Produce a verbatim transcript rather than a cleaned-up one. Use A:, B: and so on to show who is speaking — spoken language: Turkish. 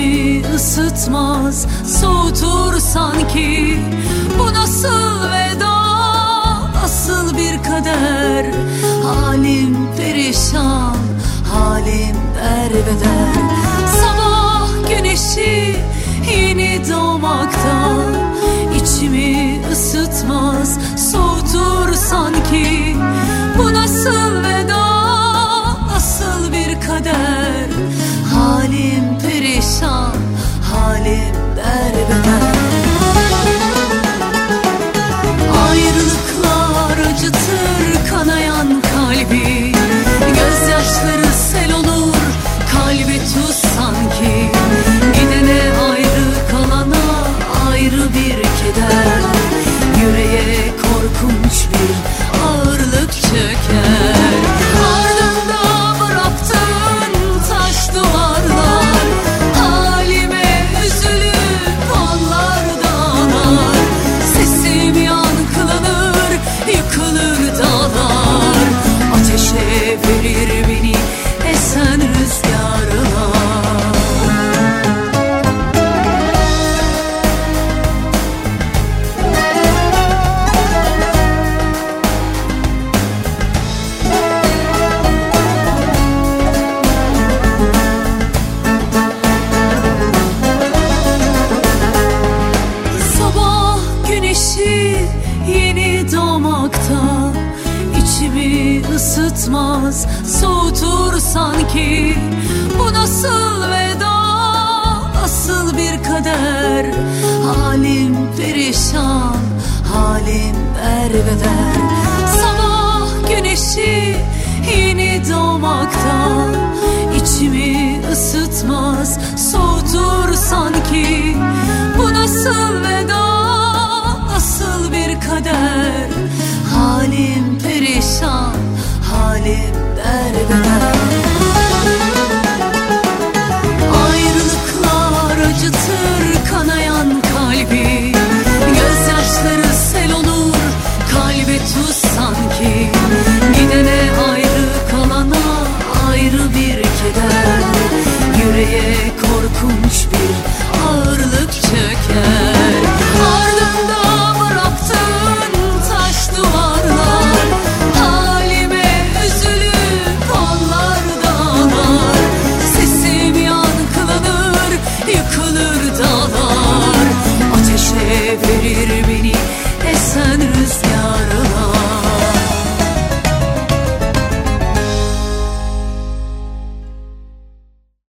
A: İçimi ısıtmaz, soğutur sanki. Bu nasıl veda, nasıl bir kader. Halim perişan, halim derbeder. Sabah güneşi yeni doğmakta. İçimi ısıtmaz, soğutur sanki. Bu nasıl veda, nasıl bir kader. Halim perişan, halim derbeder. Ayrılıklar acıtır kanayan kalbi. Gözyaşları sel olur, kalbi tuz sanki. Gidene ayrı, kalana ayrı bir keder. Yüreğe korkunç bir ağırlık çöker. Ardında bıraktın taş duvarlar. Halime üzülüp onlar dağlar. Sesim yankılanır, yıkılır dağlar. Ateşe verir beni esen rüzgarlar. Yeni doğmakta, içimi ısıtmaz, soğutur sanki. Bu nasıl veda, nasıl bir kader. Halim perişan, halim derbeder. Sabah güneşi yeni doğmakta, içimi ısıtmaz,